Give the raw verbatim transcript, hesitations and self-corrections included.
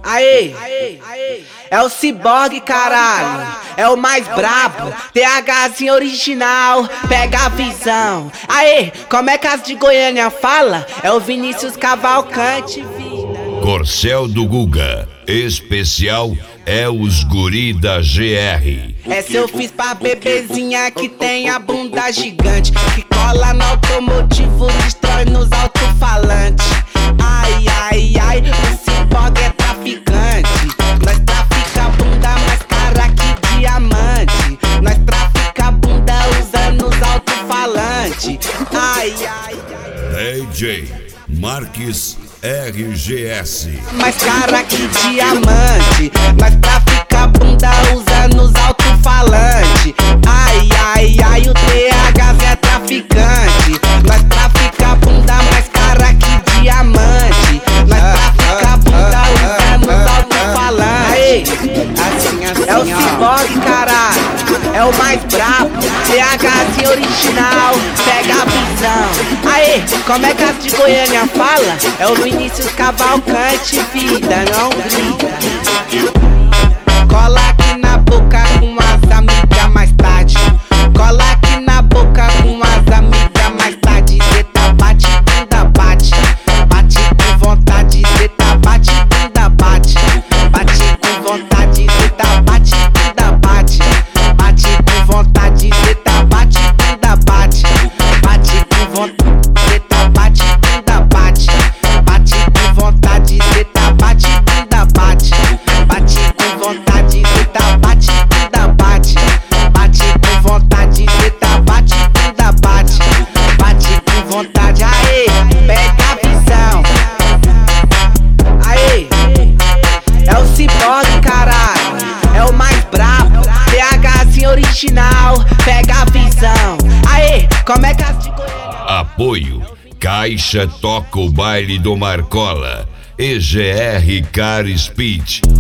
Aê, é o Cyborg, caralho, é o mais brabo, THzinho original, pega a visão. Aê, como é que as de Goiânia fala? É o Vinícius Cavalcante, vida. Corcel do Guga, especial é os guri da G R. Essa eu fiz pra bebezinha que tem a bunda gigante, que cola no automotivo, destrói nos alto-falantes. Ai, ai, ai, o Cyborg é traficante. Nós trafica a bunda mais cara que diamante. Nós trafica a bunda usando os alto-falantes. Ai, ai, ai. D J Marques R G S. Mais cara que diamante. Nós trafica a bunda usando os alto-falantes. Ai, ai, ai, o T H é traficante. Nós trafica a bunda mais cara que diamante. Nós trafica a bunda usando os alto-falantes. Assim, assim, é o Cyborg, caralho, é o mais brabo, THzinho original, pega a visão. Aê, como é que as de Goiânia fala? É o Vinícius Cavalcante, vida, não grita. Cola aqui na boca com as amigas mais tarde. Cola aqui na boca com as amigas mais tarde. Zeta bate, bunda bate. Bate com vontade, zeta bate, bunda bate. Bate com vontade, zeta bate, bunda bate. Bate com vontade, zeta bate, bunda bate. Bate com vontade, zeta bate, bunda bate. Bate com vontade, zeta bate, bunda bate. Bate com vontade, zeta bate, bunda bate. Bate com vontade, zeta bate, bunda bate. Bate com vontade, aê, pega a visão. Aê, é o Cyborg, caralho, é o mais brabo, THzinho original, pega a visão. Aê, como é que as de Goiânia... Apoio Caixa toca o baile do Marcola. E G R Car Speed.